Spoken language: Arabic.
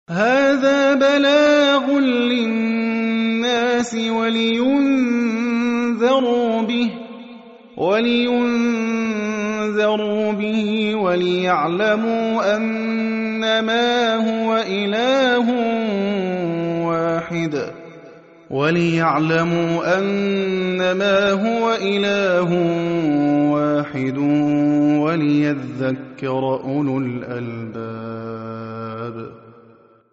هَٰذَا بَلَاغٌ لِّلنَّاسِ وَلِيُنذَرُوا بِهِ وَلِيَعْلَمُوا أَنَّمَا هُوَ إِلَٰهٌ وَاحِدٌ وَلِيَذَّكَّرَ أُولُو الْأَلْبَابِ